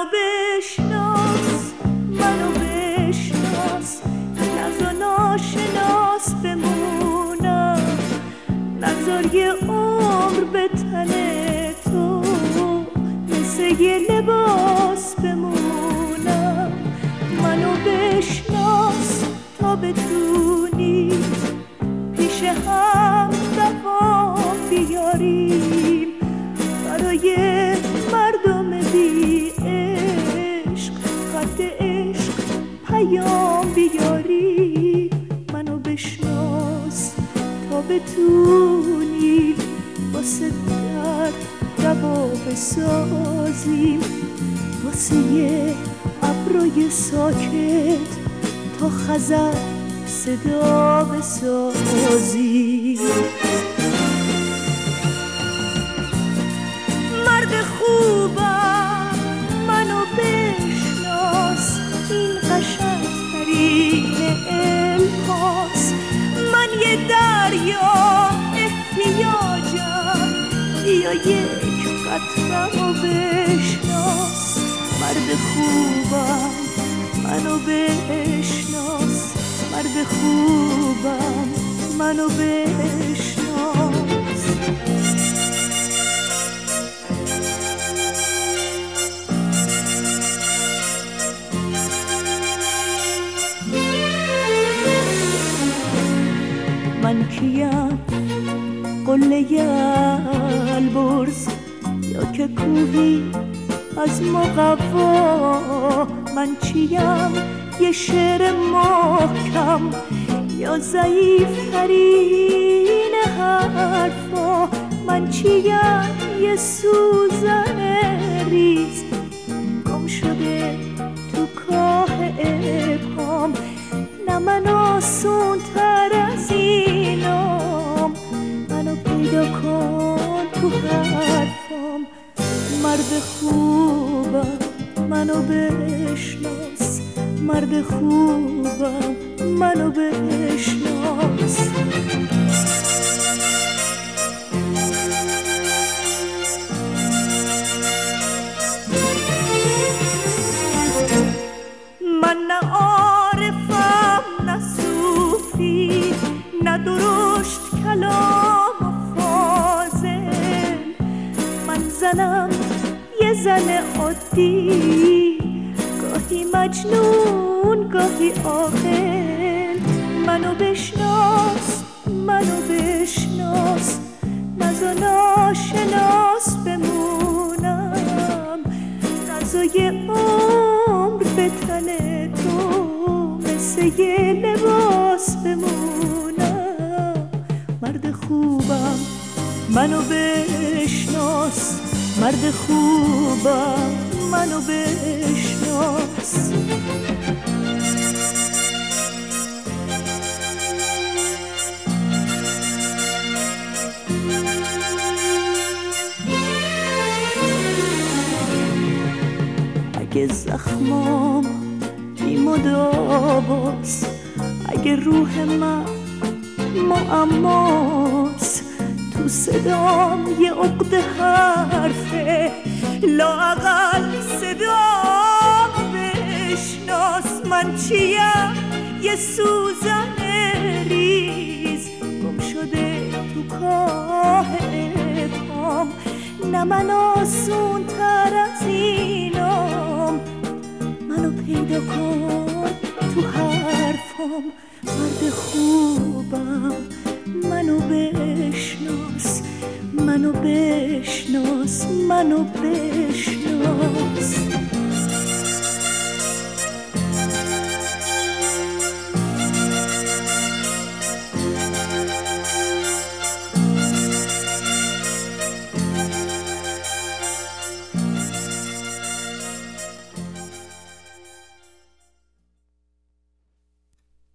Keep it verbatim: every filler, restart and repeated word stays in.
بشناس، منو بشناس، نذار ناشناس بمونم، نذار یه عمر به تن تو مثل یه لباس بمونم. منو بشناس تا بتونی پیش هم دوام بیاریم، برای مردم بی عشق خط عشق پیام بیاری. منو بشناس تا بتونی واسه درد دوا بسازیم، واسه یه ابروی ساکت تا خزر صدا بسازیم. مرد خوبم منو بشناس، این قشنگترین الهاست. من یه دریا احتیاجم، بیا یک قطره‌مو بشناس. مرد خوبم منو بشناس، مرد خوبم منو بشناس. من کیم؟ قله البرز یا که کوهی از مقوا؟ من چیم؟ یه شعر محکم یا ضعیف ترین حرفا؟ من چیم؟ یه سوزن ریز گم شده تو کاه ابهام؟ نه من آسون تر از اینام، منو پیدا کن تو حرفام. مرد خوبم منو بشناس، مرد خوبم منو بشناس. من نه عارفم نه صوفی، نه درشت کلام و فاضل. من زنم یه زن عادی، گاهی مجنون گاهی عاقل. منو بشناس، منو بشناس، نذار ناشناس بمونم، نذار یه عمر به تن تو مثل یه لباس بمونم. مرد خوبم منو بشناس، مرد خوبم منو بشناس. اگه زخمام بی مداواست، اگه روح من معماست، تو صدام یه عقده حرفه، لااقل صدام بشناس. من چیم؟ یه سوزن ریز گم شده تو کاه ابهام. نه من آسون تر از اینام، منو پیدا کن تو حرفام. مرد خوبم منو بشناس، منو بشناس، منو بشناس.